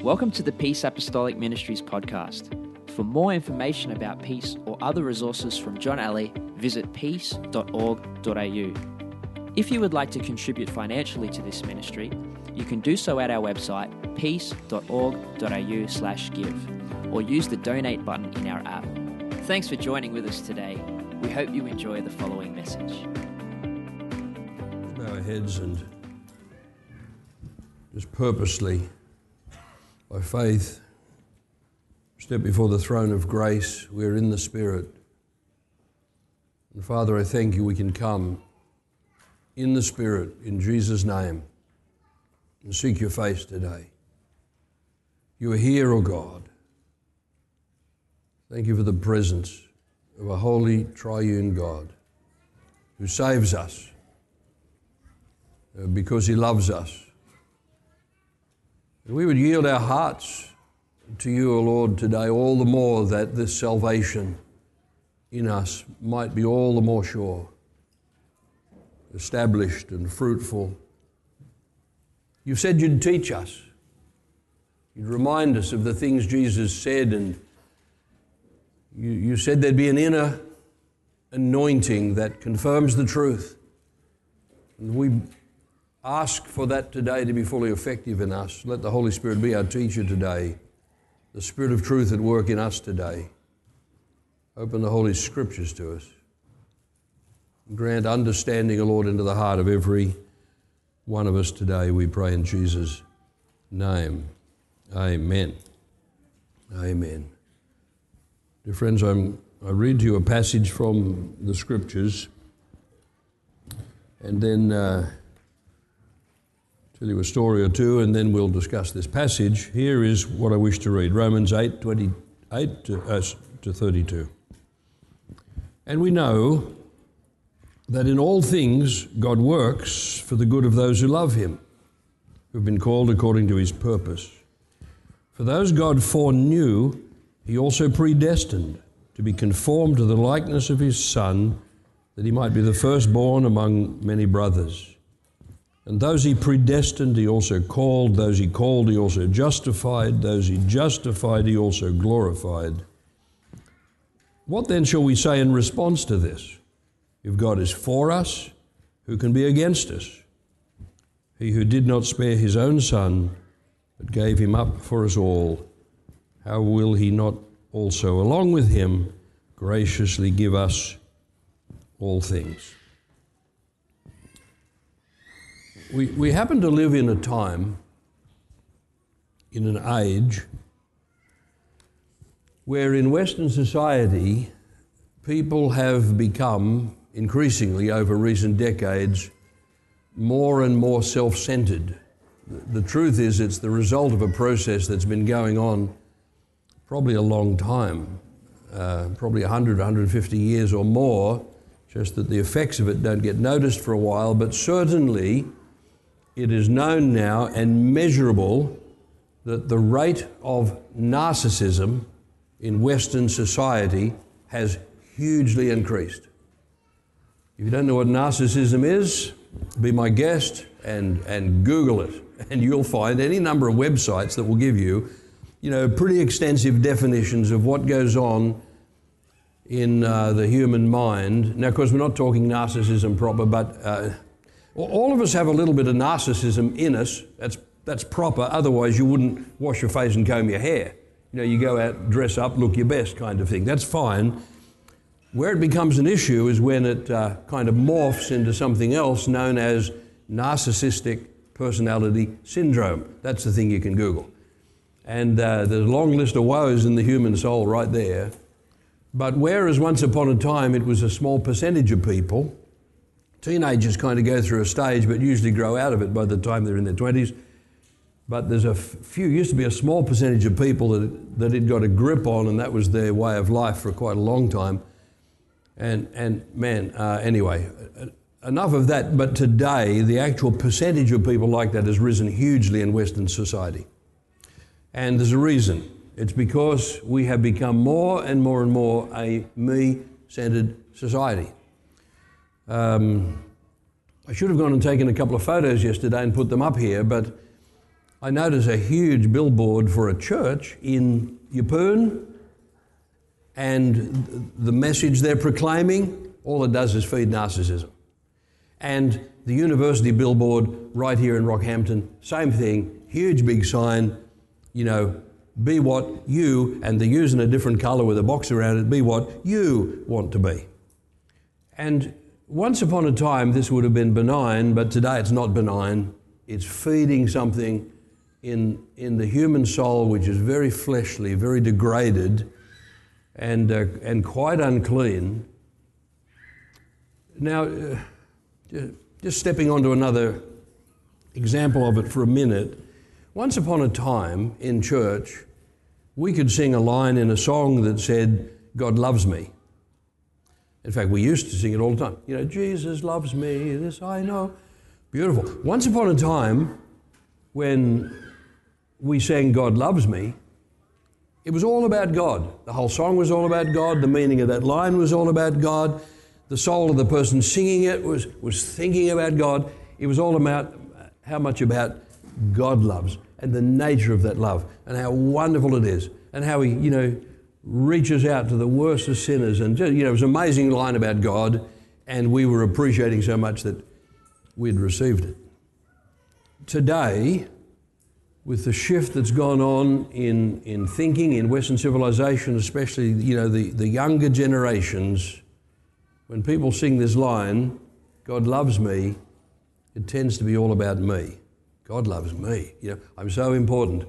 Welcome to the Peace Apostolic Ministries podcast. For more information about Peace or other resources from John Alley, visit peace.org.au. If you would like to contribute financially to this ministry, you can do so at our website, peace.org.au/give, or use the donate button in our app. Thanks for joining with us today. We hope you enjoy the following message. Bow our heads and just purposely, by faith, step before the throne of grace. We're in the Spirit. And Father, I thank you we can come in the Spirit, in Jesus' name, and seek your face today. You are here, O God. Thank you for the presence of a holy triune God who saves us because he loves us. And we would yield our hearts to you, O Lord, today, all the more that this salvation in us might be all the more sure, established and fruitful. You said you'd teach us. You'd remind us of the things Jesus said, and you said there'd be an inner anointing that confirms the truth. And we ask for that today to be fully effective in us. Let the Holy Spirit be our teacher today, the Spirit of truth at work in us today. Open the Holy Scriptures to us. Grant understanding, O Lord, into the heart of every one of us today, we pray in Jesus' name. Amen. Amen. Dear friends, I read to you a passage from the Scriptures, and then tell you a story or two, and then we'll discuss this passage. Here is what I wish to read, Romans 8:28 to 32. And we know that in all things God works for the good of those who love him, who have been called according to his purpose. For those God foreknew, he also predestined to be conformed to the likeness of his Son, that he might be the firstborn among many brothers. And those he predestined, he also called. Those he called, he also justified. Those he justified, he also glorified. What then shall we say in response to this? If God is for us, who can be against us? He who did not spare his own Son, but gave him up for us all, how will he not also, along with him, graciously give us all things? We happen to live in a time, in an age, where in Western society, people have become, increasingly over recent decades, more and more self-centered. The truth is, it's the result of a process that's been going on probably a long time, probably 100, 150 years or more, just that the effects of it don't get noticed for a while, but certainly it is known now and measurable that the rate of narcissism in Western society has hugely increased. If you don't know what narcissism is, be my guest and Google it, and you'll find any number of websites that will give you, pretty extensive definitions of what goes on in the human mind. Now, of course, we're not talking narcissism proper, but all of us have a little bit of narcissism in us. That's proper. Otherwise, you wouldn't wash your face and comb your hair. You go out, dress up, look your best kind of thing. That's fine. Where it becomes an issue is when it kind of morphs into something else known as narcissistic personality syndrome. That's the thing you can Google. And there's a long list of woes in the human soul right there. But whereas once upon a time it was a small percentage of people, teenagers kind of go through a stage but usually grow out of it by the time they're in their 20s. But there's used to be a small percentage of people that it got a grip on, and that was their way of life for quite a long time. Anyway, enough of that. But today, the actual percentage of people like that has risen hugely in Western society. And there's a reason. It's because we have become more and more and more a me-centered society. I should have gone and taken a couple of photos yesterday and put them up here, but I notice a huge billboard for a church in Yeppoon, and the message they're proclaiming, all it does is feed narcissism. And the university billboard right here in Rockhampton, same thing, huge big sign, be what you, and they're using a different colour with a box around it, be what you want to be. And once upon a time this would have been benign, but today it's not benign. It's feeding something in the human soul which is very fleshly, very degraded, and quite unclean. Now, just stepping onto another example of it for a minute. Once upon a time in church, we could sing a line in a song that said, God loves me. In fact, we used to sing it all the time. Jesus loves me, this I know. Beautiful. Once upon a time, when we sang God loves me, it was all about God. The whole song was all about God. The meaning of that line was all about God. The soul of the person singing it was thinking about God. It was all about how much about God loves and the nature of that love and how wonderful it is and how He, reaches out to the worst of sinners. And, it was an amazing line about God, and we were appreciating so much that we'd received it. Today, with the shift that's gone on in thinking, in Western civilization, especially, the younger generations, when people sing this line, God loves me, it tends to be all about me. God loves me. I'm so important.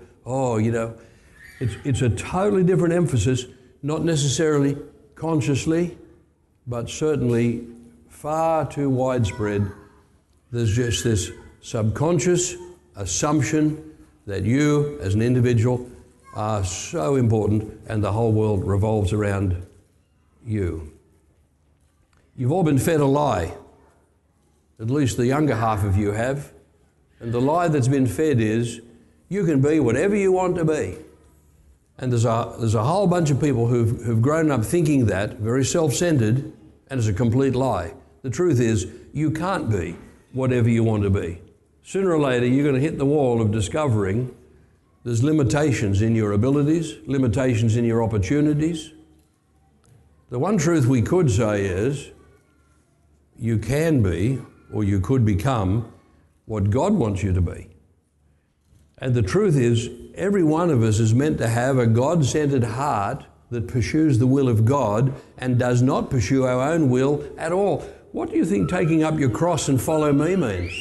It's a totally different emphasis, not necessarily consciously, but certainly far too widespread. There's just this subconscious assumption that you, as an individual, are so important and the whole world revolves around you. You've all been fed a lie. At least the younger half of you have. And the lie that's been fed is, you can be whatever you want to be. And there's a whole bunch of people who've grown up thinking that, very self-centered, and it's a complete lie. The truth is, you can't be whatever you want to be. Sooner or later, you're going to hit the wall of discovering there's limitations in your abilities, limitations in your opportunities. The one truth we could say is, you can be, or you could become, what God wants you to be. And the truth is, every one of us is meant to have a God-centered heart that pursues the will of God and does not pursue our own will at all. What do you think taking up your cross and follow me means?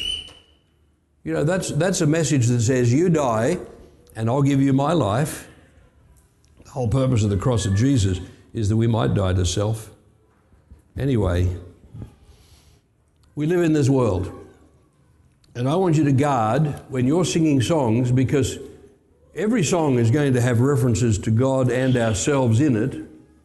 That's a message that says, you die and I'll give you my life. The whole purpose of the cross of Jesus is that we might die to self. Anyway, we live in this world. And I want you to guard when you're singing songs, because every song is going to have references to God and ourselves in it.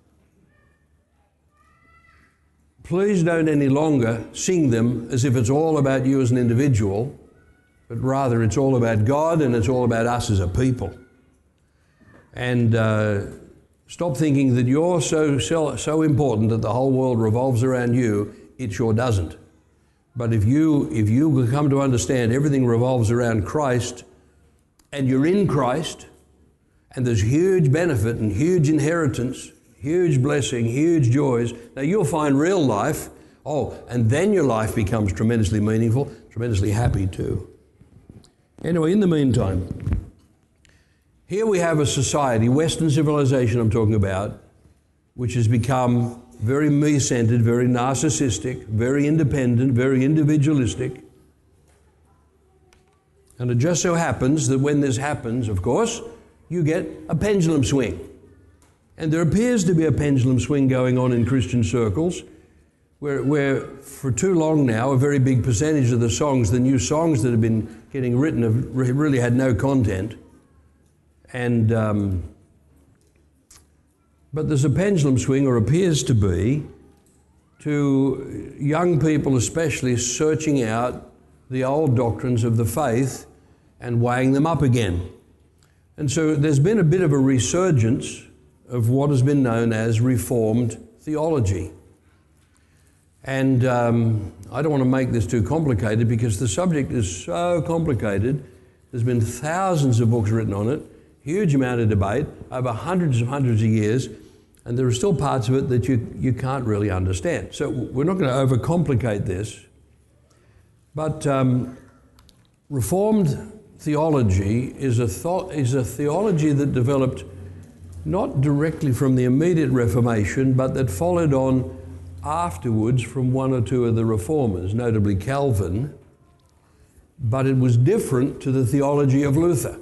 Please don't any longer sing them as if it's all about you as an individual, but rather it's all about God and it's all about us as a people. And stop thinking that you're so important that the whole world revolves around you. It sure doesn't. But if you come to understand everything revolves around Christ, and you're in Christ, and there's huge benefit and huge inheritance, huge blessing, huge joys, now you'll find real life. And then your life becomes tremendously meaningful, tremendously happy too. Anyway, in the meantime, here we have a society, Western civilization I'm talking about, which has become very me-centered, very narcissistic, very independent, very individualistic. And it just so happens that when this happens, of course, you get a pendulum swing. And there appears to be a pendulum swing going on in Christian circles, where for too long now, a very big percentage of the songs, the new songs that have been getting written, have really had no content. And but there's a pendulum swing, or appears to be, to young people especially searching out the old doctrines of the faith and weighing them up again. And so there's been a bit of a resurgence of what has been known as Reformed theology. And I don't want to make this too complicated because the subject is so complicated There's been thousands of books written on it, huge amount of debate, over hundreds of years, and there are still parts of it that you can't really understand. So we're not going to overcomplicate this, but Reformed theology is a theology that developed not directly from the immediate Reformation, but that followed on afterwards from one or two of the Reformers, notably Calvin, but it was different to the theology of Luther.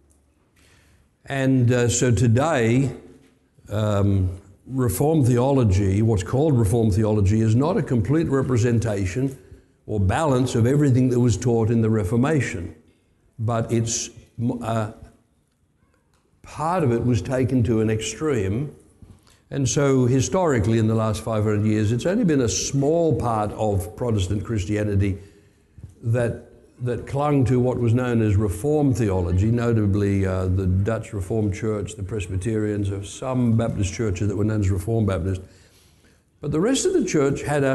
And so today, Reformed theology, what's called Reformed theology, is not a complete representation or balance of everything that was taught in the Reformation, but it's part of it was taken to an extreme. And so historically in the last 500 years, it's only been a small part of Protestant Christianity that clung to what was known as Reformed theology, notably the Dutch Reformed Church, the Presbyterians, or some Baptist churches that were known as Reformed Baptist. But the rest of the church had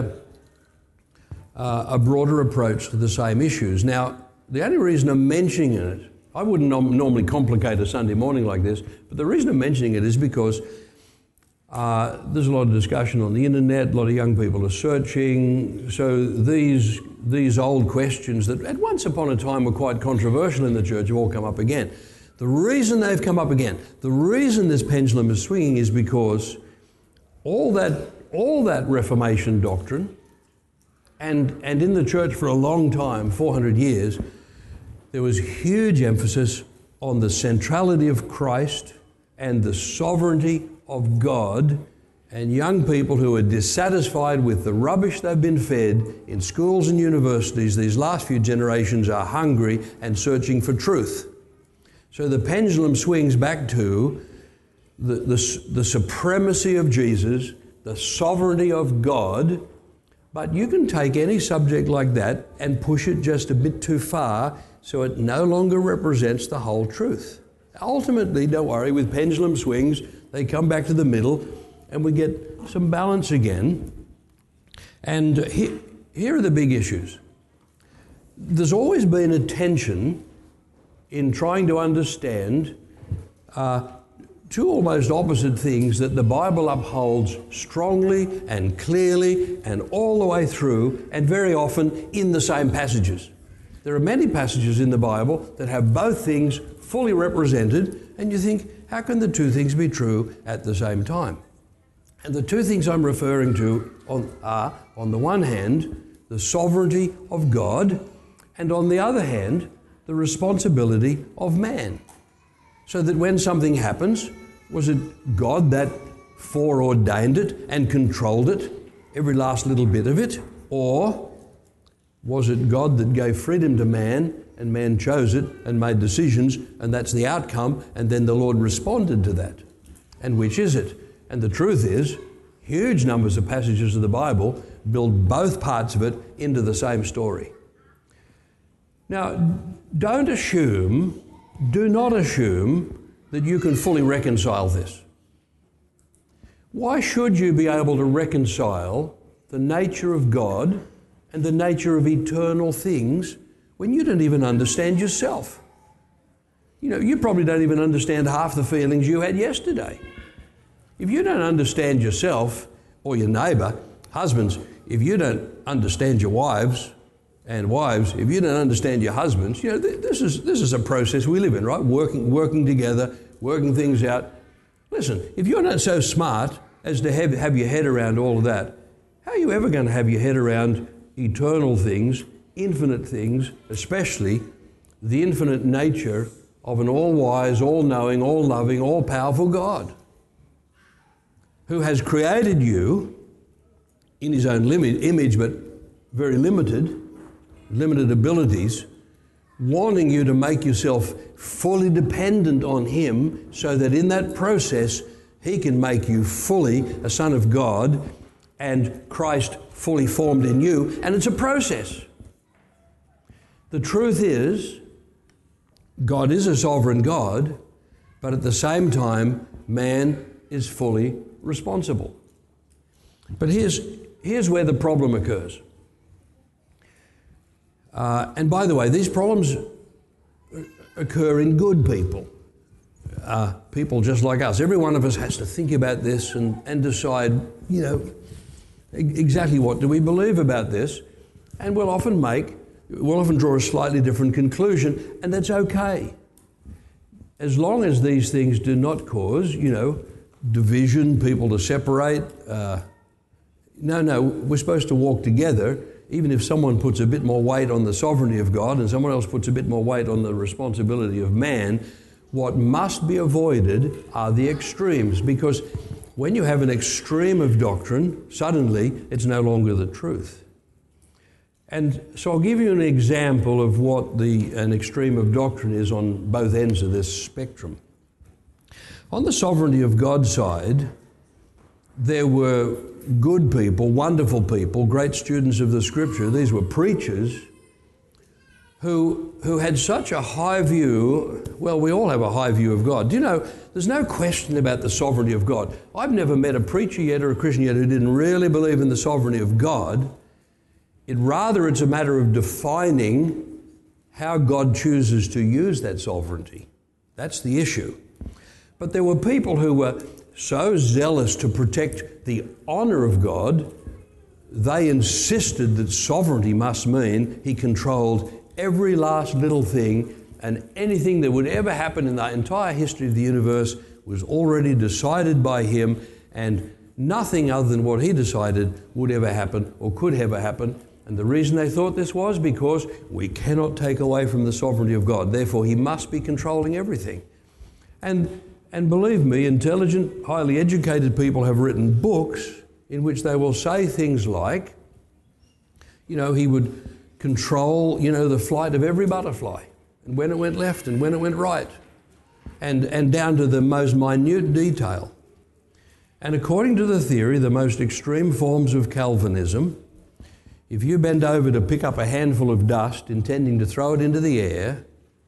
a broader approach to the same issues. Now, the only reason I'm mentioning it, I wouldn't normally complicate a Sunday morning like this, but the reason I'm mentioning it is because there's a lot of discussion on the internet, a lot of young people are searching, so these old questions that at once upon a time were quite controversial in the church have all come up again. The reason they've come up again, the reason this pendulum is swinging is because all that Reformation doctrine, and in the church for a long time, 400 years, there was huge emphasis on the centrality of Christ and the sovereignty of God, and young people who are dissatisfied with the rubbish they've been fed in schools and universities, these last few generations are hungry and searching for truth. So the pendulum swings back to the supremacy of Jesus, the sovereignty of God, but you can take any subject like that and push it just a bit too far so it no longer represents the whole truth. Ultimately, don't worry, with pendulum swings, they come back to the middle and we get some balance again. And here are the big issues. There's always been a tension in trying to understand two almost opposite things that the Bible upholds strongly and clearly and all the way through, and very often in the same passages. There are many passages in the Bible that have both things fully represented, and you think, how can the two things be true at the same time? And the two things I'm referring to are, on the one hand, the sovereignty of God, and on the other hand, the responsibility of man. So that when something happens, was it God that foreordained it and controlled it, every last little bit of it, or was it God that gave freedom to man and man chose it and made decisions, and that's the outcome, and then the Lord responded to that? And which is it? And the truth is, huge numbers of passages of the Bible build both parts of it into the same story. Now, do not assume that you can fully reconcile this. Why should you be able to reconcile the nature of God and the nature of eternal things when you don't even understand yourself? You know, you probably don't even understand half the feelings you had yesterday. If you don't understand yourself or your neighbour, husbands, if you don't understand your wives, and wives, if you don't understand your husbands, you know, this is a process we live in, right? Working together, working things out. Listen, if you're not so smart as to have your head around all of that, how are you ever going to have your head around eternal things, infinite things, especially the infinite nature of an all-wise, all-knowing, all-loving, all-powerful God who has created you in his own image, but very limited abilities, wanting you to make yourself fully dependent on him so that in that process he can make you fully a son of God and Christ fully formed in you. And it's a process. The truth is, God is a sovereign God, but at the same time, man is fully responsible. But here's where the problem occurs. And by the way, these problems occur in good people, people just like us. Every one of us has to think about this and decide, exactly what do we believe about this, and we'll often draw a slightly different conclusion, and that's okay. As long as these things do not cause, division, people to separate. No, we're supposed to walk together, even if someone puts a bit more weight on the sovereignty of God and someone else puts a bit more weight on the responsibility of man. What must be avoided are the extremes, because when you have an extreme of doctrine, suddenly it's no longer the truth. And so I'll give you an example of what an extreme of doctrine is on both ends of this spectrum. On the sovereignty of God's side, there were good people, wonderful people, great students of the Scripture. These were preachers who had such a high view. Well, we all have a high view of God. Do you know, there's no question about the sovereignty of God. I've never met a preacher yet or a Christian yet who didn't really believe in the sovereignty of God. It's a matter of defining how God chooses to use that sovereignty. That's the issue. But there were people who were so zealous to protect the honor of God, they insisted that sovereignty must mean He controlled every last little thing, and anything that would ever happen in the entire history of the universe was already decided by Him, and nothing other than what He decided would ever happen or could ever happen. And the reason they thought this was because we cannot take away from the sovereignty of God. Therefore, He must be controlling everything. And believe me, intelligent, highly educated people have written books in which they will say things like, He would control, the flight of every butterfly, and when it went left and when it went right, and down to the most minute detail. And according to the theory, the most extreme forms of Calvinism, if you bend over to pick up a handful of dust intending to throw it into the air,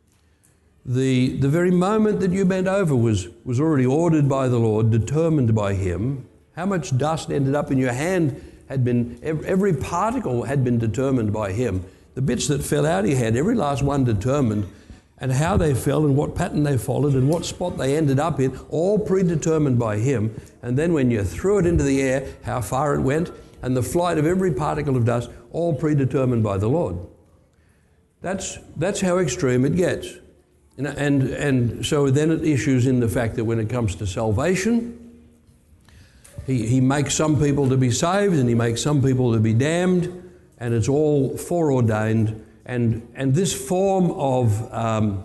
the very moment that you bent over was already ordered by the Lord, determined by Him. How much dust ended up in your hand every particle had been determined by Him. The bits that fell out of your hand, every last one determined, and how they fell and what pattern they followed and what spot they ended up in, all predetermined by Him. And then when you threw it into the air, how far it went, and the flight of every particle of dust, all predetermined by the Lord. That's how extreme it gets. And so then it issues in the fact that when it comes to salvation, he makes some people to be saved and He makes some people to be damned, and it's all foreordained. And this form of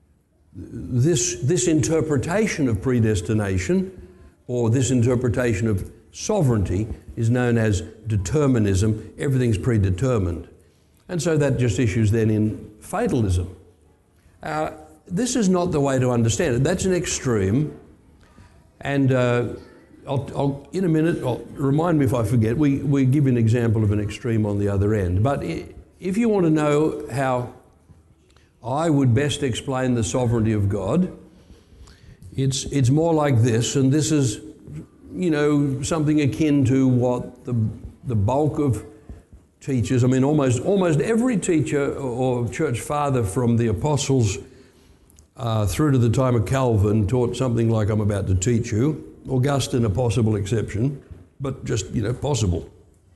this interpretation of predestination, or this interpretation of sovereignty, is known as determinism. Everything's predetermined. And so that just issues then in fatalism. This is not the way to understand it. That's an extreme. And I'll in a minute, remind me if I forget, we give an example of an extreme on the other end. But if you want to know how I would best explain the sovereignty of God, it's more like this, and this is something akin to what the bulk of teachers, almost every teacher or church father from the apostles through to the time of Calvin taught something like I'm about to teach you. Augustine a possible exception, but just, possible.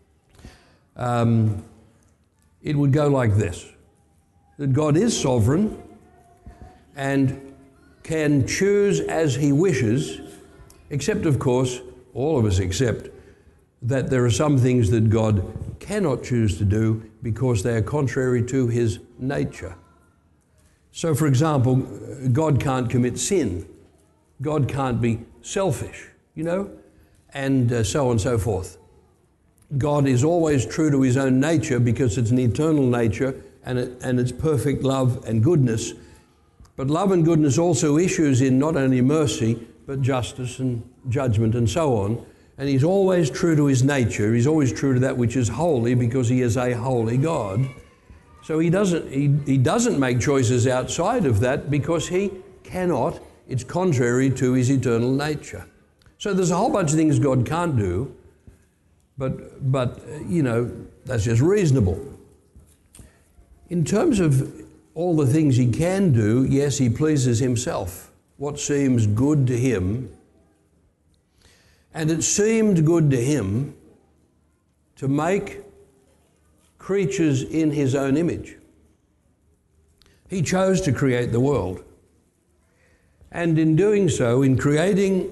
It would go like this, that God is sovereign and can choose as He wishes, except, of course, all of us accept that there are some things that God cannot choose to do because they are contrary to His nature. So, for example, God can't commit sin. God can't be selfish, and so on and so forth. God is always true to His own nature because it's an eternal nature and it's perfect love and goodness. But love and goodness also issues in not only mercy, but justice and judgment and so on. And He's always true to His nature. He's always true to that which is holy because He is a holy God. So He doesn't make choices outside of that because He cannot. It's contrary to His eternal nature. So there's a whole bunch of things God can't do, but that's just reasonable. In terms of all the things he can do, yes, he pleases himself. What seems good to him. And it seemed good to him to make creatures in his own image. He chose to create the world. And in doing so, in creating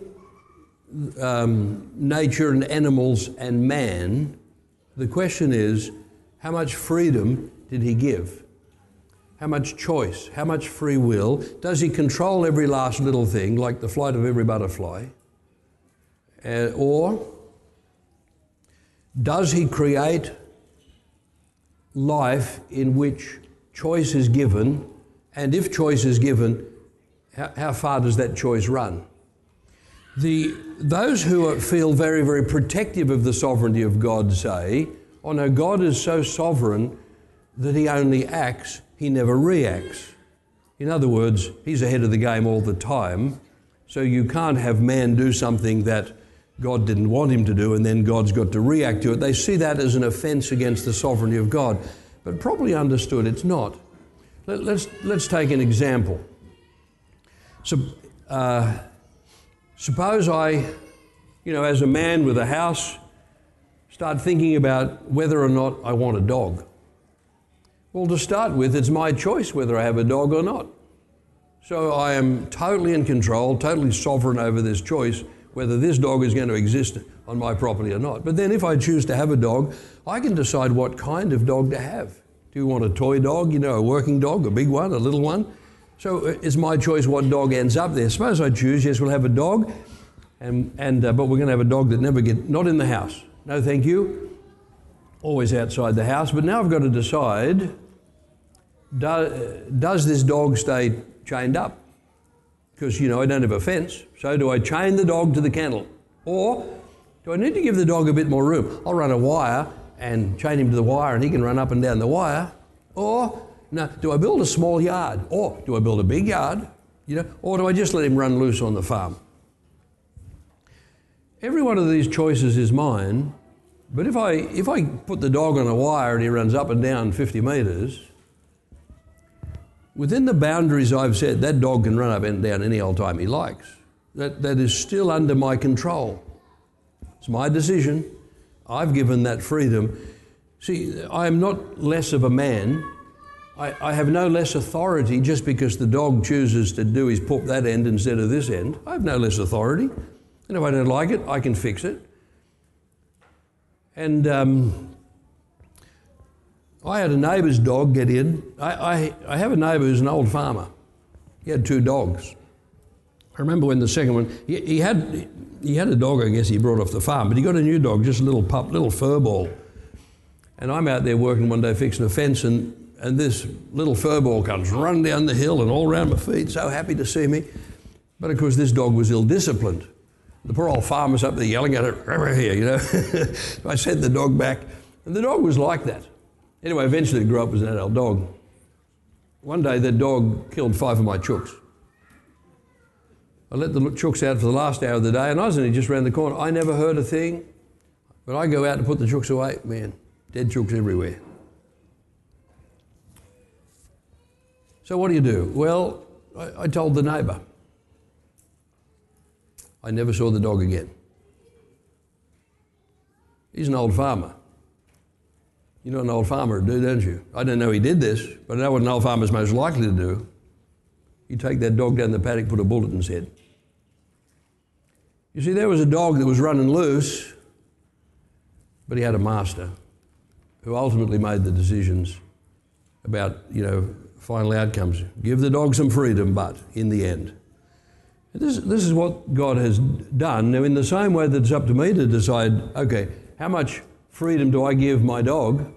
nature and animals and man, the question is, how much freedom did he give? How much choice? How much free will? Does he control every last little thing, like the flight of every butterfly? Or does he create life in which choice is given? And if choice is given, how far does that choice run? Those who feel very, very protective of the sovereignty of God say, oh no, God is so sovereign that he only acts, he never reacts. In other words, he's ahead of the game all the time, so you can't have man do something that God didn't want him to do and then God's got to react to it. They see that as an offence against the sovereignty of God. But properly understood, it's not. Let's take an example. So, suppose I, as a man with a house, start thinking about whether or not I want a dog. Well, to start with, it's my choice whether I have a dog or not. So I am totally in control, totally sovereign over this choice, whether this dog is going to exist on my property or not. But then if I choose to have a dog, I can decide what kind of dog to have. Do you want a toy dog, a working dog, a big one, a little one? So it's my choice what dog ends up there. Suppose I choose, yes, we'll have a dog, but we're going to have a dog that not in the house. No, thank you. Always outside the house. But now I've got to decide, does this dog stay chained up? Because, I don't have a fence. So do I chain the dog to the kennel? Or do I need to give the dog a bit more room? I'll run a wire and chain him to the wire and he can run up and down the wire. Or, no, do I build a small yard? Or do I build a big yard? Or do I just let him run loose on the farm? Every one of these choices is mine, but if I put the dog on a wire and he runs up and down 50 metres, within the boundaries I've set, that dog can run up and down any old time he likes. That is still under my control. It's my decision. I've given that freedom. See, I am not less of a man. I have no less authority just because the dog chooses to do his pup that end instead of this end. I have no less authority. And if I don't like it, I can fix it. And I had a neighbour's dog get in. I have a neighbour who's an old farmer. He had 2 dogs. I remember when the second one, he had a dog, I guess he brought off the farm, but he got a new dog, just a little pup, little fur ball. And I'm out there working one day fixing a fence and this little fur ball comes running down the hill and all around my feet, so happy to see me. But of course this dog was ill-disciplined. The poor old farmer's up there yelling at it, over here, So I sent the dog back, and the dog was like that. Anyway, eventually it grew up as an adult dog. One day that dog killed 5 of my chooks. I let the chooks out for the last hour of the day, and I was only just around the corner. I never heard a thing, but I go out and put the chooks away. Man, dead chooks everywhere. So what do? Well, I told the neighbour. I never saw the dog again. He's an old farmer. You know what an old farmer would do, don't you? I don't know he did this, but I know what an old farmer's most likely to do. You take that dog down the paddock, put a bullet in his head. You see, there was a dog that was running loose, but he had a master who ultimately made the decisions about, final outcomes. Give the dog some freedom, but in the end. This is what God has done. Now, in the same way that it's up to me to decide, okay, how much freedom do I give my dog?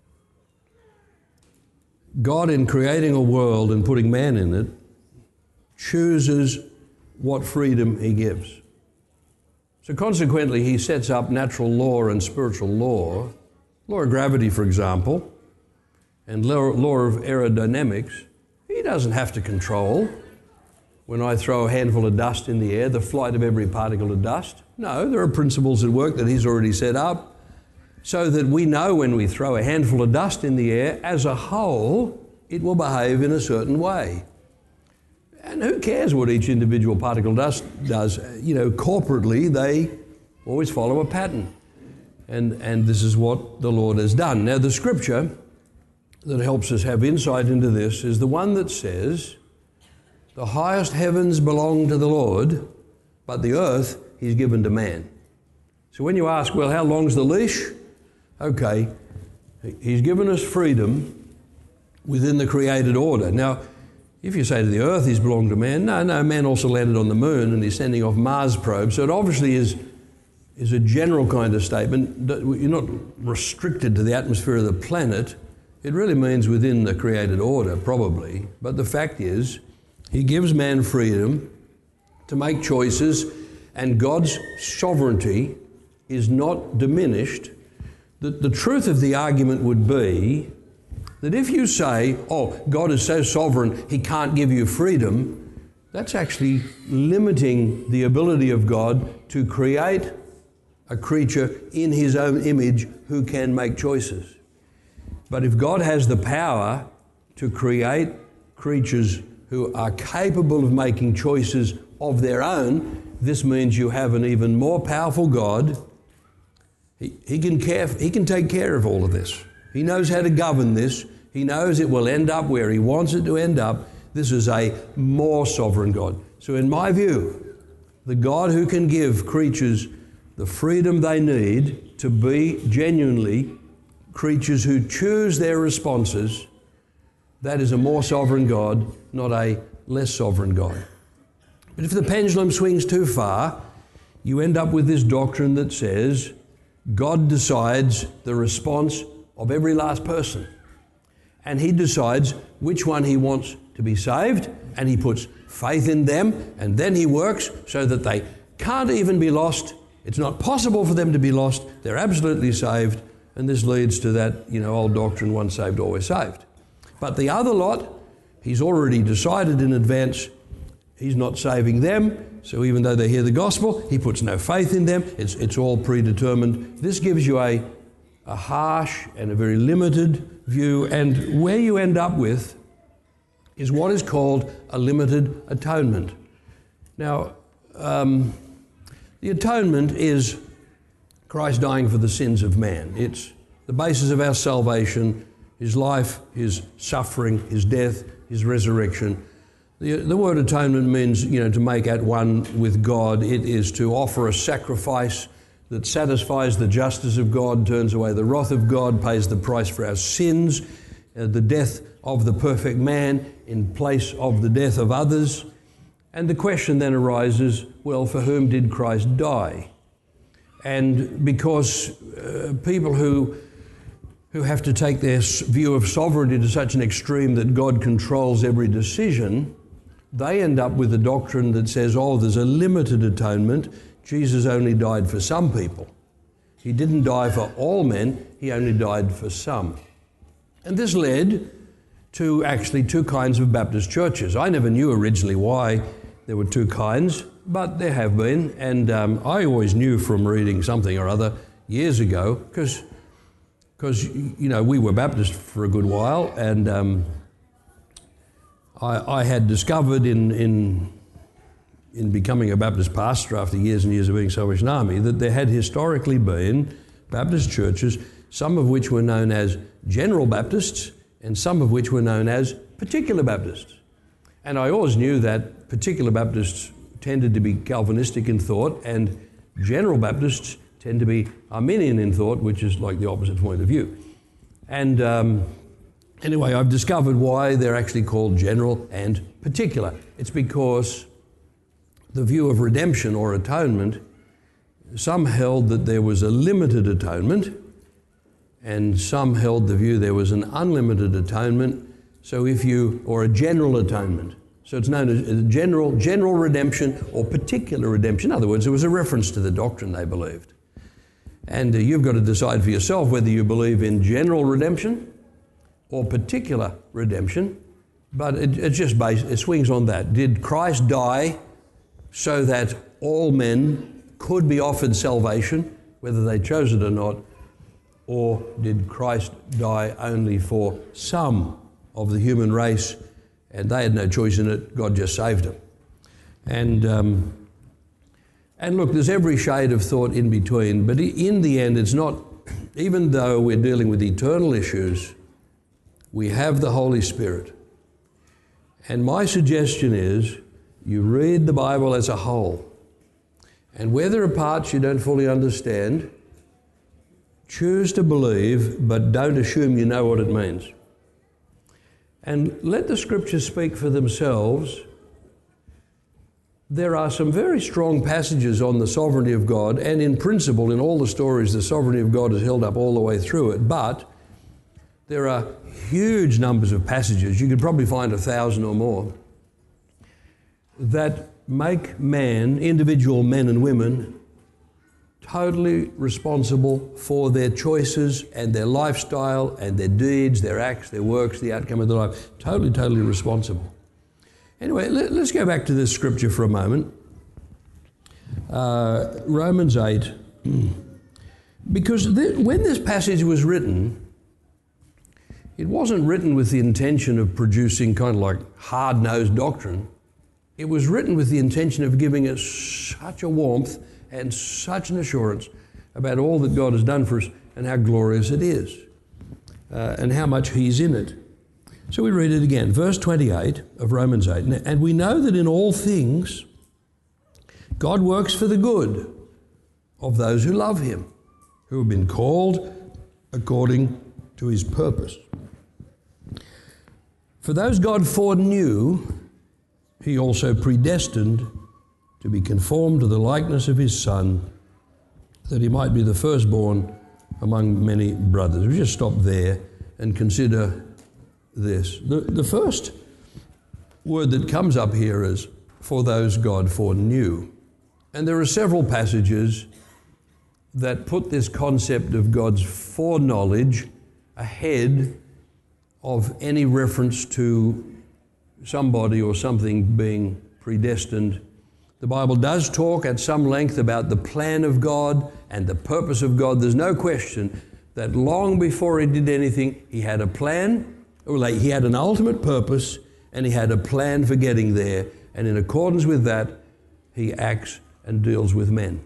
God, in creating a world and putting man in it, chooses what freedom he gives. So consequently, he sets up natural law and spiritual law of gravity, for example, and law of aerodynamics. He doesn't have to control, when I throw a handful of dust in the air, the flight of every particle of dust. No, there are principles at work that he's already set up so that we know when we throw a handful of dust in the air, as a whole, it will behave in a certain way. And who cares what each individual particle does? Corporately, they always follow a pattern. And this is what the Lord has done. Now, the scripture that helps us have insight into this is the one that says, the highest heavens belong to the Lord, but the earth He's given to man. So when you ask, well, how long's the leash? Okay, He's given us freedom within the created order. Now, if you say to the earth He's belonged to man, no, man also landed on the moon and he's sending off Mars probes. So it obviously is a general kind of statement. You're not restricted to the atmosphere of the planet. It really means within the created order, probably. But the fact is, He gives man freedom to make choices, and God's sovereignty is not diminished. The truth of the argument would be that if you say, oh, God is so sovereign, He can't give you freedom, that's actually limiting the ability of God to create a creature in His own image who can make choices. But if God has the power to create creatures who are capable of making choices of their own, this means you have an even more powerful God. He can take care of all of this. He knows how to govern this. He knows it will end up where He wants it to end up. This is a more sovereign God. So in my view, the God who can give creatures the freedom they need to be genuinely creatures who choose their responses, that is a more sovereign God, not a less sovereign God. But if the pendulum swings too far, you end up with this doctrine that says God decides the response of every last person. And He decides which one He wants to be saved, and He puts faith in them, and then He works so that they can't even be lost. It's not possible for them to be lost. They're absolutely saved, and this leads to that, old doctrine, once saved, always saved. But the other lot, He's already decided in advance He's not saving them, so even though they hear the gospel, He puts no faith in them. It's all predetermined. This gives you a harsh and a very limited view, and where you end up with is what is called a limited atonement. Now, the atonement is Christ dying for the sins of man. It's the basis of our salvation, His life, His suffering, His death, His resurrection. The word atonement means, to make at one with God. It is to offer a sacrifice that satisfies the justice of God, turns away the wrath of God, pays the price for our sins, the death of the perfect man in place of the death of others. And the question then arises, well, for whom did Christ die? And because people who have to take their view of sovereignty to such an extreme that God controls every decision, they end up with a doctrine that says, oh, there's a limited atonement. Jesus only died for some people. He didn't die for all men. He only died for some. And this led to actually two kinds of Baptist churches. I never knew originally why there were two kinds, but there have been. And I always knew from reading something or other years ago, because we were Baptist for a good while, and I had discovered in becoming a Baptist pastor after years and years of being Salvation Army that there had historically been Baptist churches, some of which were known as General Baptists and some of which were known as Particular Baptists. And I always knew that Particular Baptists tended to be Calvinistic in thought, and General Baptists tend to be Arminian in thought, which is like the opposite point of view. And anyway, I've discovered why they're actually called General and Particular. It's because the view of redemption or atonement, some held that there was a limited atonement, and some held the view there was an unlimited atonement, or a general atonement. So it's known as general redemption or particular redemption. In other words, it was a reference to the doctrine they believed. And you've got to decide for yourself whether you believe in general redemption or particular redemption, but it swings on that. Did Christ die so that all men could be offered salvation, whether they chose it or not, or did Christ die only for some of the human race, and they had no choice in it. God just saved them. And look, there's every shade of thought in between, but in the end, it's not, even though we're dealing with eternal issues, we have the Holy Spirit. And my suggestion is you read the Bible as a whole. And where there are parts you don't fully understand, choose to believe, but don't assume you know what it means. And let the Scriptures speak for themselves. There are some very strong passages on the sovereignty of God, and in principle, in all the stories, the sovereignty of God is held up all the way through it. But there are huge numbers of passages, you could probably find 1,000 or more, that make man, individual men and women, totally responsible for their choices and their lifestyle and their deeds, their acts, their works, the outcome of their life. Totally responsible. Anyway, let's go back to this scripture for a moment. Romans 8. Because when this passage was written, it wasn't written with the intention of producing kind of like hard-nosed doctrine. It was written with the intention of giving us such a warmth and such an assurance about all that God has done for us and how glorious it is and how much He's in it. So we read it again, verse 28 of Romans 8. And we know that in all things God works for the good of those who love Him, who have been called according to His purpose. For those God foreknew, He also predestined to be conformed to the likeness of His Son, that He might be the firstborn among many brothers. We just stop there and consider this. The first word that comes up here is, for those God foreknew. And there are several passages that put this concept of God's foreknowledge ahead of any reference to somebody or something being predestined. The Bible does talk at some length about the plan of God and the purpose of God. There's no question that long before He did anything, He had a plan, or He had an ultimate purpose, and He had a plan for getting there. And in accordance with that, He acts and deals with men.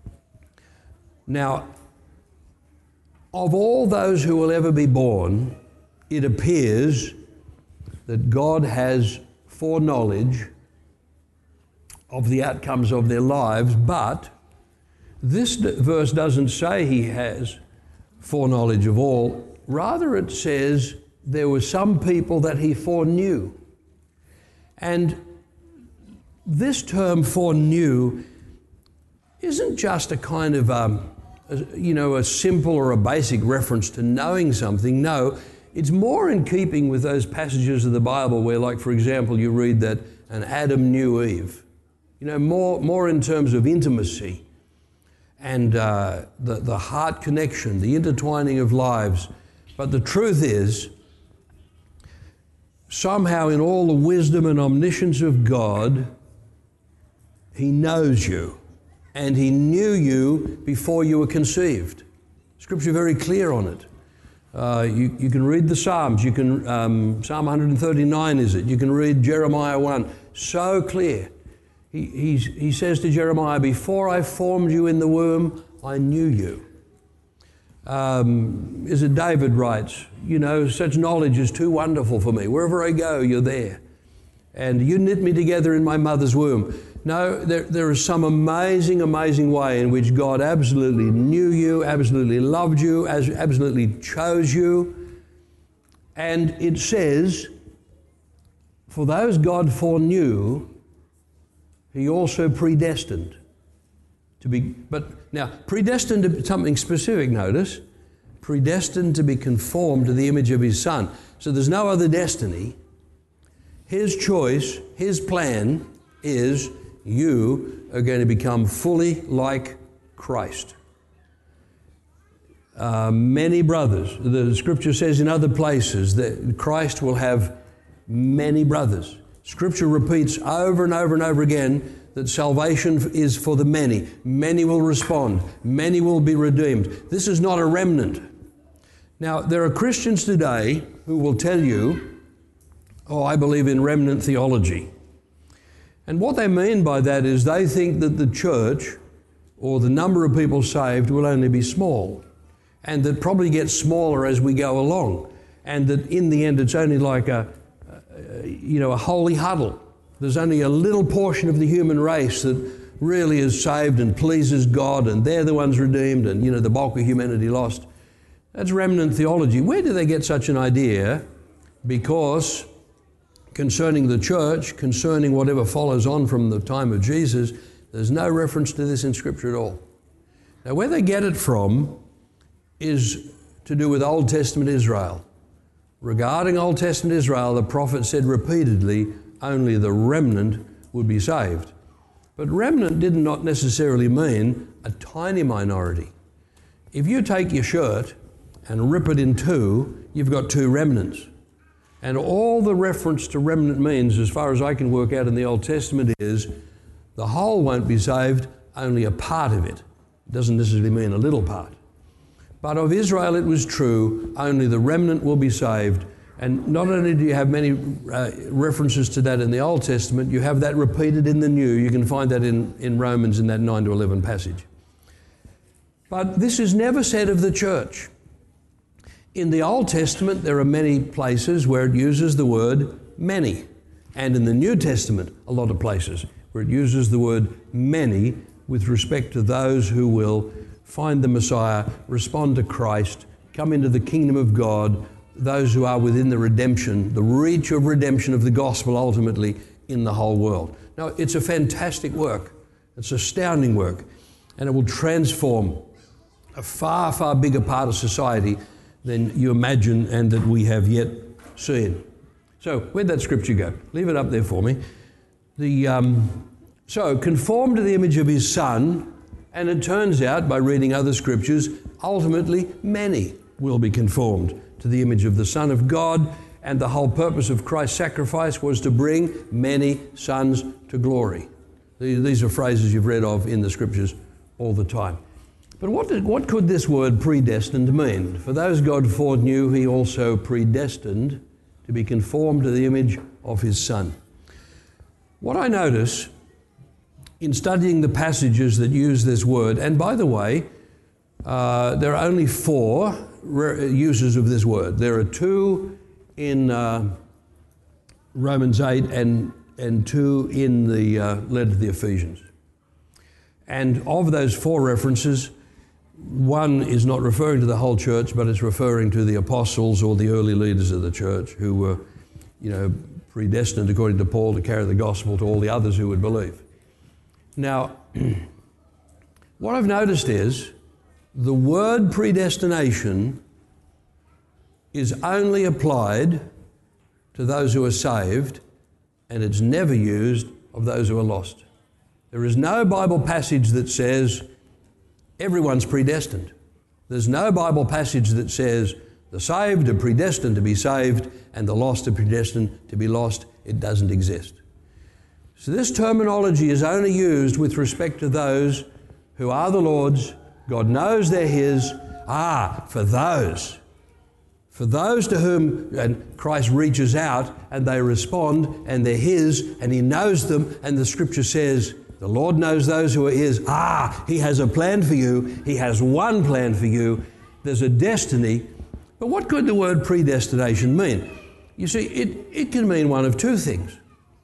Now, of all those who will ever be born, it appears that God has foreknowledge of the outcomes of their lives, but this verse doesn't say He has foreknowledge of all. Rather, it says there were some people that He foreknew. And this term foreknew isn't just a kind of a simple or a basic reference to knowing something. No, it's more in keeping with those passages of the Bible where, like, for example, you read that an Adam knew Eve. More in terms of intimacy and the heart connection, the intertwining of lives. But the truth is, somehow in all the wisdom and omniscience of God, He knows you, and He knew you before you were conceived. Scripture very clear on it. You can read the Psalms. You can Psalm 139 is it. You can read Jeremiah 1. So clear. He says to Jeremiah, before I formed you in the womb, I knew you. Is it David writes, such knowledge is too wonderful for me. Wherever I go, you're there. And you knit me together in my mother's womb. No, there is some amazing way in which God absolutely knew you, absolutely loved you, absolutely chose you. And it says, for those God foreknew, He also predestined to be, but now predestined to something specific, notice, predestined to be conformed to the image of His Son. So there's no other destiny. His choice, His plan is you are going to become fully like Christ. Many brothers. The Scripture says in other places that Christ will have many brothers. Scripture repeats over and over and over again that salvation is for the many. Many will respond. Many will be redeemed. This is not a remnant. Now, there are Christians today who will tell you Oh, I believe in remnant theology. And what they mean by that is they think that the church or the number of people saved will only be small, and that probably gets smaller as we go along, and that in the end it's only like a holy huddle. There's only a little portion of the human race that really is saved and pleases God, and they're the ones redeemed, and the bulk of humanity lost. That's remnant theology. Where do they get such an idea? Because concerning the church, concerning whatever follows on from the time of Jesus, there's no reference to this in Scripture at all. Now, where they get it from is to do with Old Testament Israel. Regarding Old Testament Israel, the prophet said repeatedly, only the remnant would be saved. But remnant did not necessarily mean a tiny minority. If you take your shirt and rip it in two, you've got two remnants. And all the reference to remnant means, as far as I can work out in the Old Testament, is the whole won't be saved, only a part of it. It doesn't necessarily mean a little part. But of Israel it was true, only the remnant will be saved. And not only do you have many references to that in the Old Testament, you have that repeated in the New. You can find that in Romans in that 9 to 11 passage. But this is never said of the church. In the Old Testament, there are many places where it uses the word many. And in the New Testament, a lot of places where it uses the word many with respect to those who will find the Messiah, respond to Christ, come into the kingdom of God, those who are within the redemption, the reach of redemption of the gospel ultimately in the whole world. Now, it's a fantastic work. It's astounding work. And it will transform a far, far bigger part of society than you imagine and that we have yet seen. So, where'd that scripture go? Leave it up there for me. So, conform to the image of his Son, and it turns out, by reading other scriptures, ultimately many will be conformed to the image of the Son of God, and the whole purpose of Christ's sacrifice was to bring many sons to glory. These are phrases you've read of in the scriptures all the time. But what could this word predestined mean? For those God foreknew, he also predestined to be conformed to the image of his Son. What I notice in studying the passages that use this word, and by the way, there are only 4 uses of this word. There are 2 in Romans 8 and 2 in the letter to the Ephesians. And of those 4 references, 1 is not referring to the whole church, but it's referring to the apostles or the early leaders of the church who were, predestined, according to Paul, to carry the gospel to all the others who would believe. Now, what I've noticed is the word predestination is only applied to those who are saved, and it's never used of those who are lost. There is no Bible passage that says everyone's predestined. There's no Bible passage that says the saved are predestined to be saved and the lost are predestined to be lost. It doesn't exist. So this terminology is only used with respect to those who are the Lord's. God knows they're his. For those to whom and Christ reaches out and they respond and they're his and he knows them, and the scripture says the Lord knows those who are his. He has a plan for you. He has one plan for you. There's a destiny. But what could the word predestination mean? You see, it can mean one of 2 things.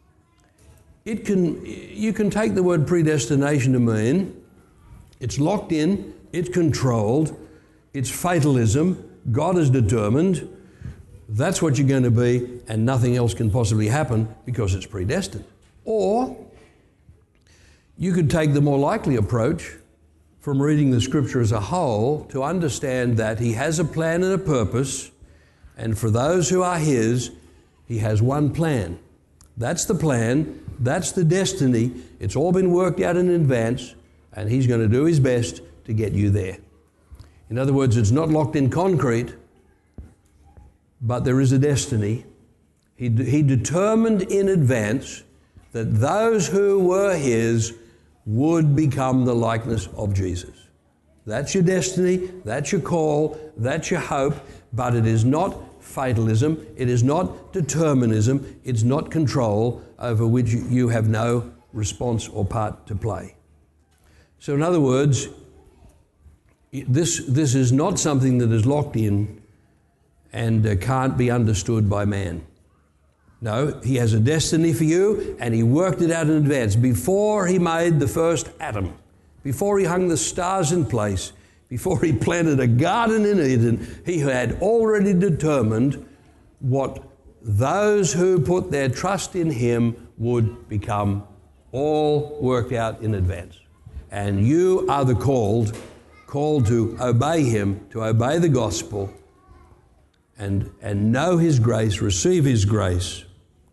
You can take the word predestination to mean it's locked in, it's controlled, it's fatalism, God is determined, that's what you're going to be, and nothing else can possibly happen because it's predestined. Or you could take the more likely approach from reading the scripture as a whole to understand that he has a plan and a purpose, and for those who are his, he has one plan. That's the plan. That's the destiny. It's all been worked out in advance, and he's going to do his best to get you there. In other words, it's not locked in concrete, but there is a destiny. He determined in advance that those who were his would become the likeness of Jesus. That's your destiny, that's your call, that's your hope, but it is not fatalism. It is not determinism. It's not control over which you have no response or part to play. So in other words, this is not something that is locked in and can't be understood by man. No, he has a destiny for you, and he worked it out in advance. Before he made the first atom, before he hung the stars in place, before he planted a garden in Eden, he had already determined what those who put their trust in him would become, all worked out in advance. And you are the called to obey him, to obey the gospel, and know his grace, receive his grace.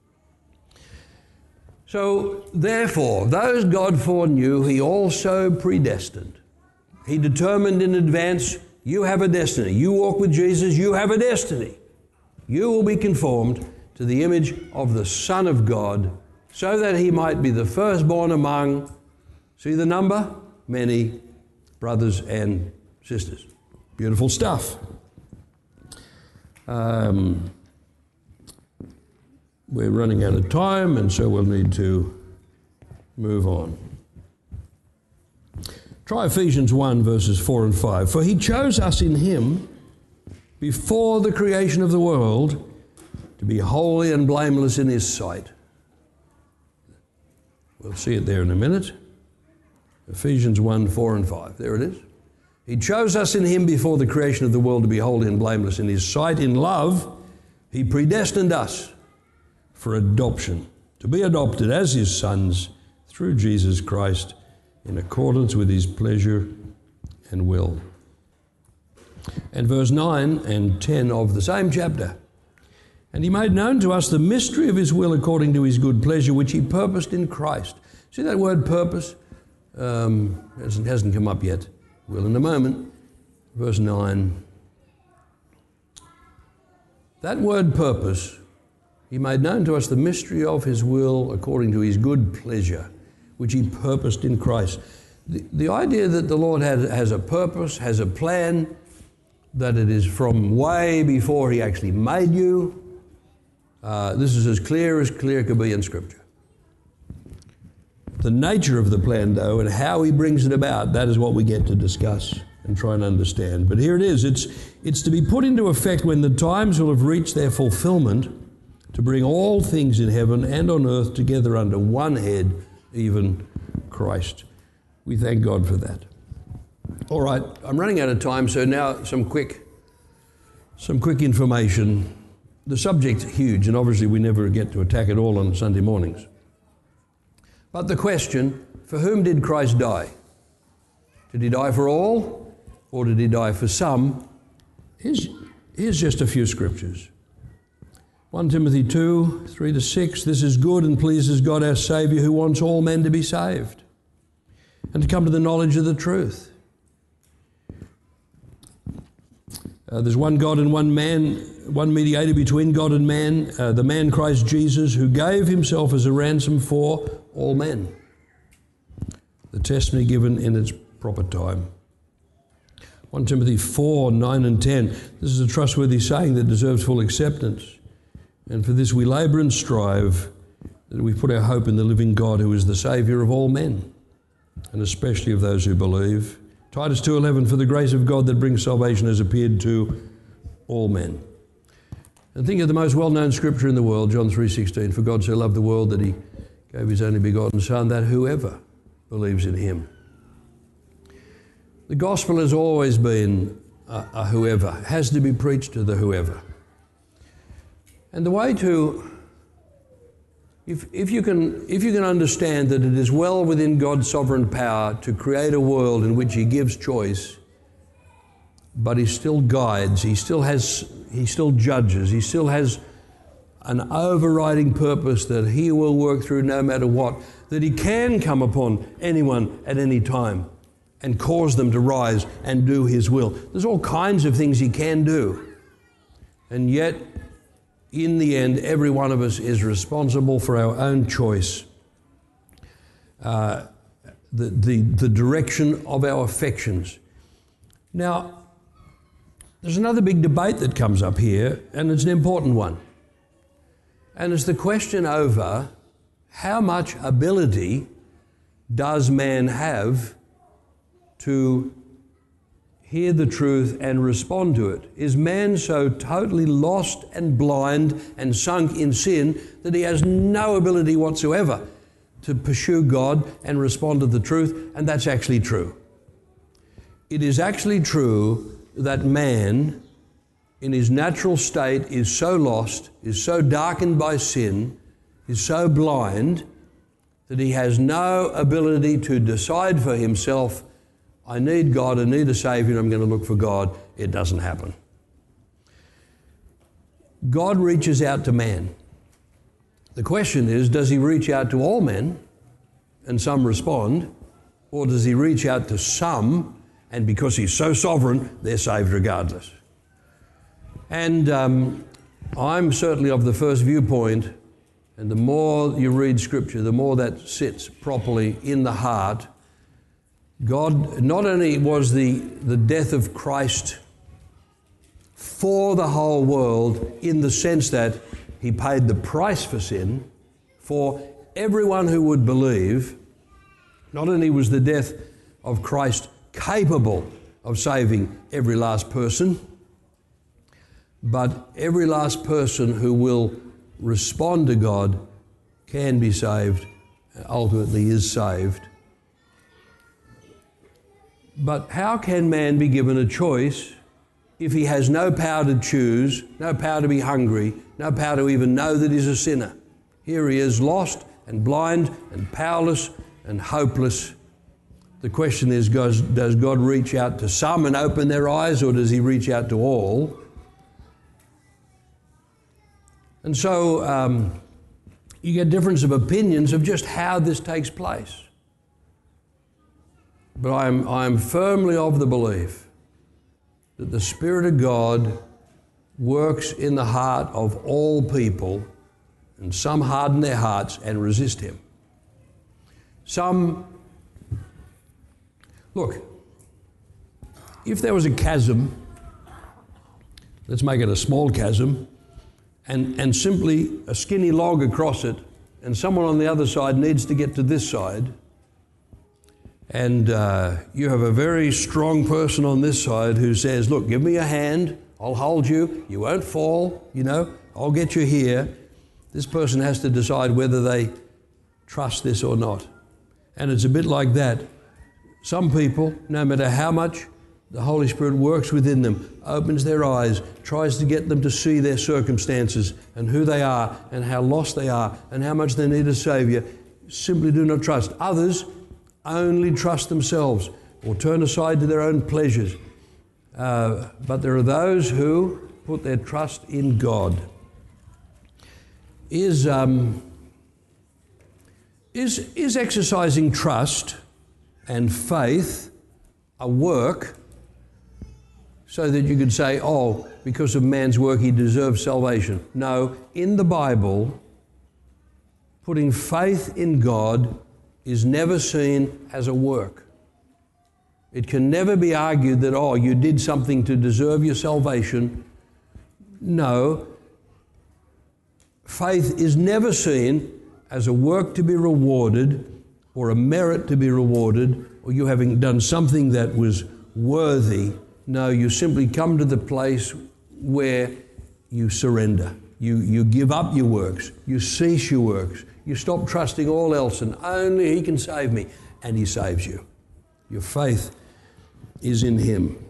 So, therefore, those God foreknew, he also predestined. He determined in advance, you have a destiny. You walk with Jesus, you have a destiny. You will be conformed to the image of the Son of God, so that he might be the firstborn among, see the number? Many brothers and sisters. Beautiful stuff. We're running out of time, and so we'll need to move on. Try Ephesians 1, verses 4 and 5. For he chose us in him before the creation of the world to be holy and blameless in his sight. We'll see it there in a minute. Ephesians 1, 4 and 5. There it is. He chose us in him before the creation of the world to be holy and blameless in his sight. In love, he predestined us for adoption, to be adopted as his sons through Jesus Christ in accordance with his pleasure and will. And verse 9 and 10 of the same chapter. And he made known to us the mystery of his will according to his good pleasure, which he purposed in Christ. See that word purpose? Hasn't come up yet. Will in a moment. Verse 9. That word purpose, he made known to us the mystery of his will according to his good pleasure, which he purposed in Christ. The idea that the Lord has a purpose, has a plan, that it is from way before he actually made you, this is as clear could be in Scripture. The nature of the plan, though, and how he brings it about, that is what we get to discuss and try and understand. But here it is. It's to be put into effect when the times will have reached their fulfillment, to bring all things in heaven and on earth together under one head, even Christ. We thank God for that. All right, I'm running out of time, so now some quick information. The subject's huge, and obviously we never get to attack it all on Sunday mornings. But the question, for whom did Christ die? Did he die for all, or did he die for some? Here's just a few scriptures. 1 Timothy 2, 3-6, this is good and pleases God our Saviour, who wants all men to be saved and to come to the knowledge of the truth. There's one God and one man, one mediator between God and man, the man Christ Jesus, who gave himself as a ransom for all men. The testimony given in its proper time. 1 Timothy 4, 9 and 10. This is a trustworthy saying that deserves full acceptance. And for this we labour and strive, that we put our hope in the living God, who is the Saviour of all men, and especially of those who believe. Titus 2:11, for the grace of God that brings salvation has appeared to all men. And think of the most well-known scripture in the world, John 3:16, for God so loved the world that he gave his only begotten Son, that whoever believes in him. The gospel has always been a whoever, has to be preached to the whoever. And the way to, if you can understand that it is well within God's sovereign power to create a world in which he gives choice, but he still guides, he still judges, he still has an overriding purpose that he will work through no matter what, that he can come upon anyone at any time and cause them to rise and do his will. There's all kinds of things he can do. And yet, in the end, every one of us is responsible for our own choice, the direction of our affections. Now, There's another big debate that comes up here, and it's an important one. And it's the question over how much ability does man have to hear the truth and respond to it? Is man so totally lost and blind and sunk in sin that he has no ability whatsoever to pursue God and respond to the truth? And that's actually true. It is actually true that man in his natural state is so lost, is so darkened by sin, is so blind that he has no ability to decide for himself, I need God, I need a Saviour, I'm going to look for God. It doesn't happen. God reaches out to man. The question is, does he reach out to all men and some respond, or does he reach out to some and because he's so sovereign, they're saved regardless? And I'm certainly of the first viewpoint, and the more you read Scripture, the more that sits properly in the heart. God, not only was the death of Christ for the whole world in the sense that he paid the price for sin, for everyone who would believe, not only was the death of Christ capable of saving every last person, but every last person who will respond to God can be saved, ultimately is saved. But how can man be given a choice if he has no power to choose, no power to be hungry, no power to even know that he's a sinner? Here he is, lost and blind and powerless and hopeless. The question is, does God reach out to some and open their eyes, or does he reach out to all? And so you get difference of opinions of just how this takes place. But I'm firmly of the belief that the Spirit of God works in the heart of all people, and some harden their hearts and resist him. Look, if there was a chasm, let's make it a small chasm, and simply a skinny log across it, and someone on the other side needs to get to this side, and you have a very strong person on this side who says, look, give me a hand, I'll hold you, you won't fall, I'll get you here. This person has to decide whether they trust this or not. And it's a bit like that. Some people, no matter how much the Holy Spirit works within them, opens their eyes, tries to get them to see their circumstances and who they are and how lost they are and how much they need a Saviour, simply do not trust. Others only trust themselves or turn aside to their own pleasures. But there are those who put their trust in God. Is exercising trust and faith a work so that you could say, oh, because of man's work he deserves salvation? No, in the Bible, putting faith in God is never seen as a work. It can never be argued that, oh, you did something to deserve your salvation. No, faith is never seen as a work to be rewarded or a merit to be rewarded or you having done something that was worthy. No, you simply come to the place where you surrender. You give up your works. You cease your works. You stop trusting all else and only he can save me. And he saves you. Your faith is in him.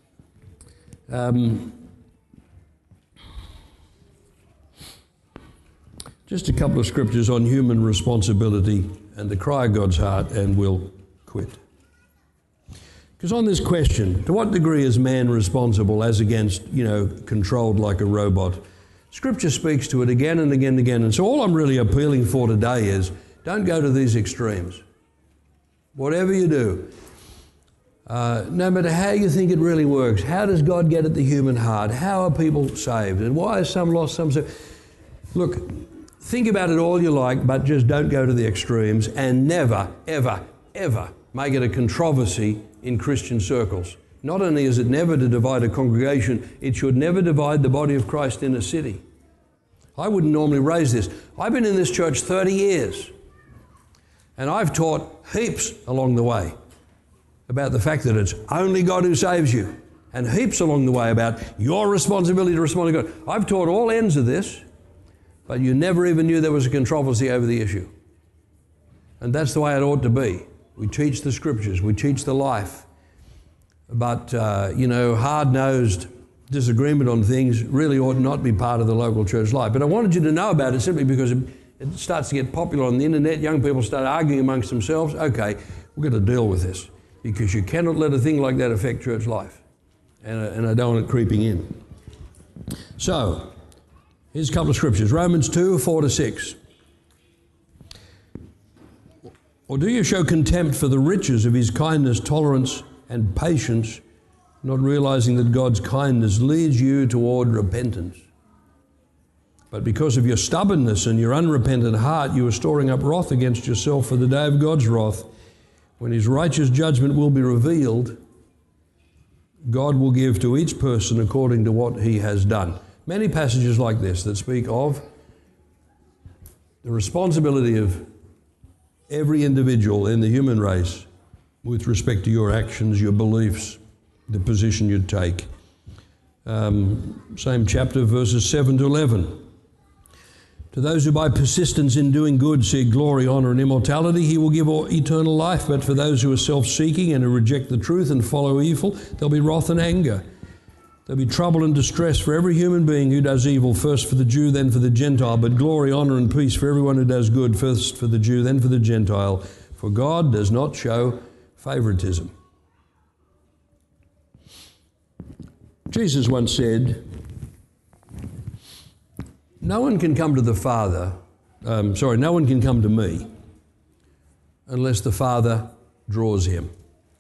Just a couple of scriptures on human responsibility and the cry of God's heart, and we'll quit. Because on this question, to what degree is man responsible as against, controlled like a robot? Scripture speaks to it again and again and again. And so all I'm really appealing for today is don't go to these extremes. Whatever you do, no matter how you think it really works, how does God get at the human heart? How are people saved? And why is some lost, some saved? Look, think about it all you like, but just don't go to the extremes, and never, ever, ever make it a controversy in Christian circles. Not only is it never to divide a congregation, it should never divide the body of Christ in a city. I wouldn't normally raise this. I've been in this church 30 years, and I've taught heaps along the way about the fact that it's only God who saves you, and heaps along the way about your responsibility to respond to God. I've taught all ends of this, but you never even knew there was a controversy over the issue. And that's the way it ought to be. We teach the Scriptures, we teach the life. But, hard-nosed disagreement on things really ought not be part of the local church life. But I wanted you to know about it simply because it starts to get popular on the internet. Young people start arguing amongst themselves. Okay, we've got to deal with this because you cannot let a thing like that affect church life. And I don't want it creeping in. So, here's a couple of scriptures. Romans 2, 4-6. Or do you show contempt for the riches of his kindness, tolerance, and patience, not realizing that God's kindness leads you toward repentance? But because of your stubbornness and your unrepentant heart, you are storing up wrath against yourself for the day of God's wrath. When his righteous judgment will be revealed, God will give to each person according to what he has done. Many passages like this that speak of the responsibility of every individual in the human race with respect to your actions, your beliefs, the position you take. Same chapter, verses 7-11. To those who by persistence in doing good seek glory, honor, and immortality, he will give eternal life. But for those who are self-seeking and who reject the truth and follow evil, there'll be wrath and anger. There'll be trouble and distress for every human being who does evil, first for the Jew, then for the Gentile. But glory, honor, and peace for everyone who does good, first for the Jew, then for the Gentile. For God does not show favoritism. Jesus once said, no one can come to the Father, no one can come to me unless the Father draws him.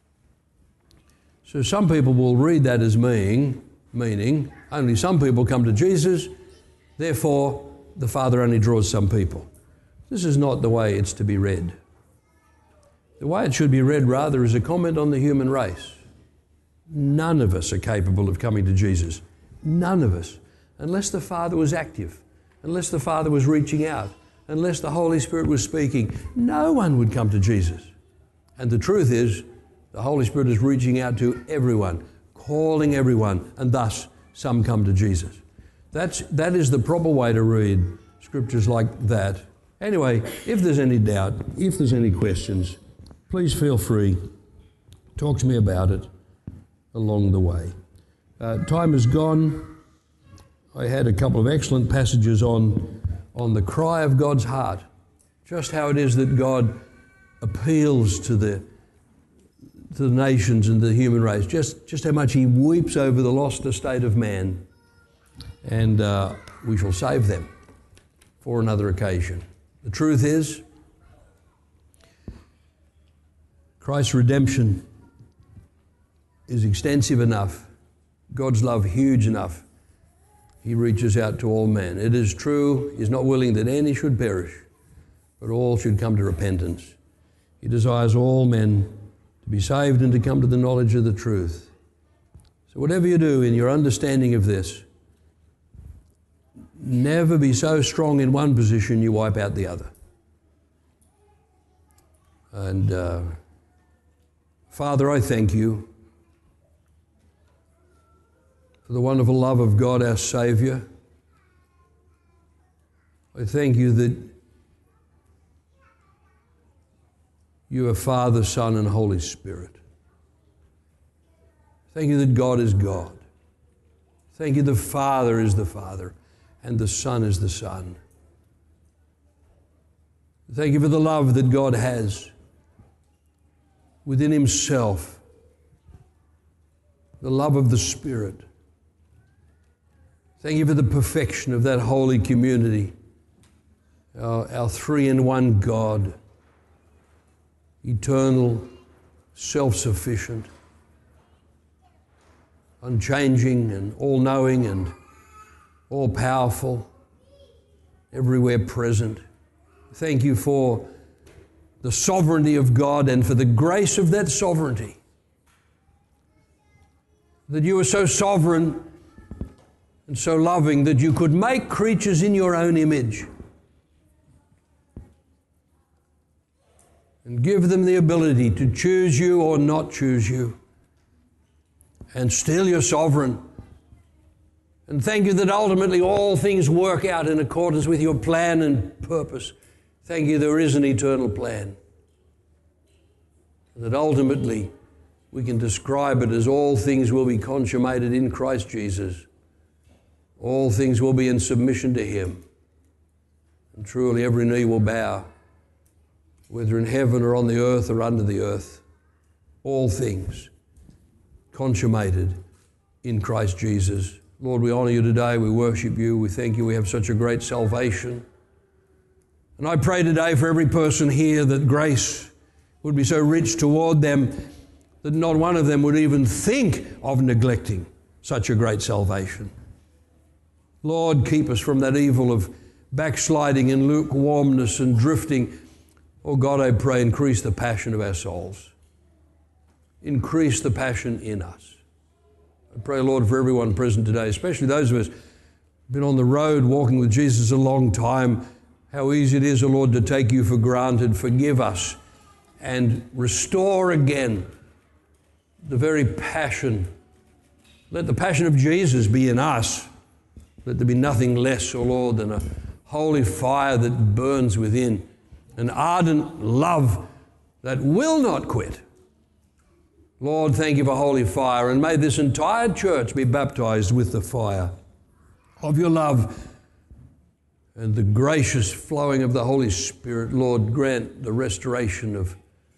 So some people will read that as meaning only some people come to Jesus, therefore the Father only draws some people. This is not the way it's to be read. The way it should be read rather is a comment on the human race. None of us are capable of coming to Jesus. None of us. Unless the Father was active, unless the Father was reaching out, unless the Holy Spirit was speaking, no one would come to Jesus. And the truth is, the Holy Spirit is reaching out to everyone, calling everyone, and thus some come to Jesus. That is the proper way to read scriptures like that. Anyway, if there's any doubt, if there's any questions, please feel free. Talk to me about it along the way. Time is gone. I had a couple of excellent passages on the cry of God's heart, just how it is that God appeals to the nations and the human race, just how much he weeps over the lost estate of man, and we shall save them for another occasion. The truth is, Christ's redemption is extensive enough, God's love huge enough. He reaches out to all men. It is true, he's not willing that any should perish, but all should come to repentance. He desires all men to be saved and to come to the knowledge of the truth. So whatever you do in your understanding of this, never be so strong in one position you wipe out the other. And Father, I thank you for the wonderful love of God, our Saviour. I thank you that you are Father, Son, and Holy Spirit. Thank you that God is God. Thank you the Father is the Father and the Son is the Son. Thank you for the love that God has within himself, the love of the Spirit. Thank you for the perfection of that holy community, our three-in-one God, eternal, self-sufficient, unchanging and all-knowing and all-powerful, everywhere present. Thank you for the sovereignty of God and for the grace of that sovereignty that you are so sovereign and so loving that you could make creatures in your own image and give them the ability to choose you or not choose you. And still you're sovereign. And thank you that ultimately all things work out in accordance with your plan and purpose. Thank you there is an eternal plan. And that ultimately we can describe it as all things will be consummated in Christ Jesus. All things will be in submission to Him. And truly every knee will bow, whether in heaven or on the earth or under the earth. All things consummated in Christ Jesus. Lord, we honour you today. We worship you. We thank you. We have such a great salvation. And I pray today for every person here that grace would be so rich toward them that not one of them would even think of neglecting such a great salvation. Lord, keep us from that evil of backsliding and lukewarmness and drifting. Oh God, I pray, increase the passion of our souls. Increase the passion in us. I pray, Lord, for everyone present today, especially those of us who've been on the road walking with Jesus a long time, how easy it is, oh Lord, to take you for granted. Forgive us and restore again the very passion. Let the passion of Jesus be in us. Let there be nothing less, oh Lord, than a holy fire that burns within, an ardent love that will not quit. Lord, thank you for holy fire, and may this entire church be baptized with the fire of your love and the gracious flowing of the Holy Spirit. Lord, grant the restoration of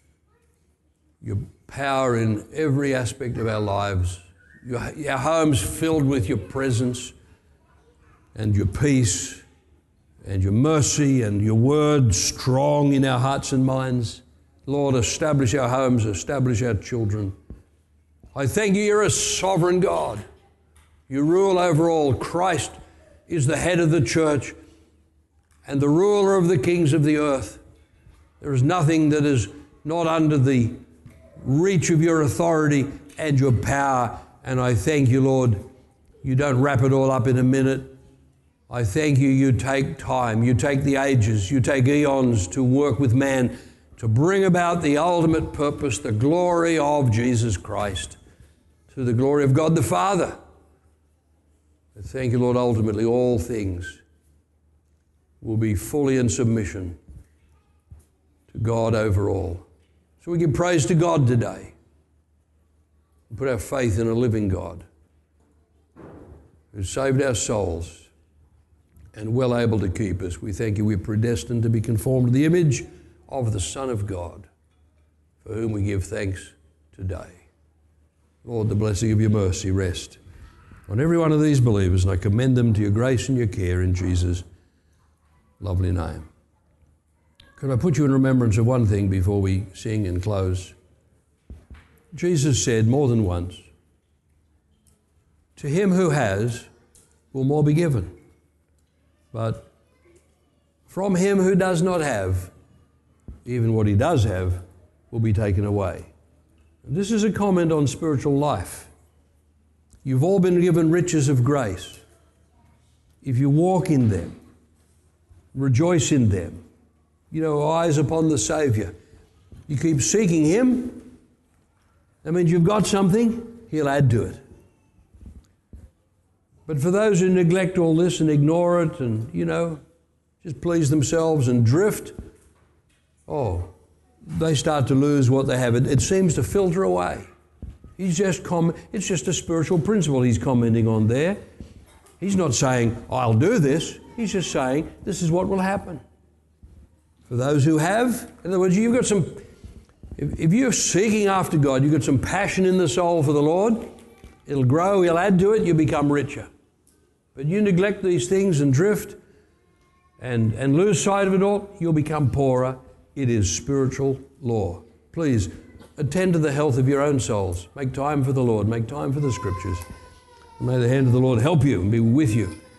your power in every aspect of our lives, our homes filled with your presence and your peace and your mercy and your word strong in our hearts and minds. Lord, establish our homes, establish our children. I thank you, you're a sovereign God. You rule over all. Christ is the head of the church and the ruler of the kings of the earth. There is nothing that is not under the reach of your authority and your power. And I thank you, Lord, you don't wrap it all up in a minute. I thank you, you take time, you take the ages, you take eons to work with man to bring about the ultimate purpose, the glory of Jesus Christ, to the glory of God the Father. I thank you, Lord, ultimately all things will be fully in submission to God over all. So we give praise to God today and put our faith in a living God who saved our souls and well able to keep us. We thank you we're predestined to be conformed to the image of the Son of God, for whom we give thanks today. Lord, the blessing of your mercy rest on every one of these believers, and I commend them to your grace and your care in Jesus' lovely name. Could I put you in remembrance of one thing before we sing and close? Jesus said more than once, to him who has will more be given, but from him who does not have, even what he does have will be taken away. And this is a comment on spiritual life. You've all been given riches of grace. If you walk in them, rejoice in them, eyes upon the Saviour, you keep seeking him, that means you've got something, he'll add to it. But for those who neglect all this and ignore it and, just please themselves and drift, they start to lose what they have. It seems to filter away. It's just a spiritual principle he's commenting on there. He's not saying, I'll do this. He's just saying, this is what will happen. For those who have, in other words, you've got some, if you're seeking after God, you've got some passion in the soul for the Lord, it'll grow, he'll add to it, you become richer. But you neglect these things and drift and lose sight of it all, you'll become poorer. It is spiritual law. Please attend to the health of your own souls. Make time for the Lord. Make time for the Scriptures. And may the hand of the Lord help you and be with you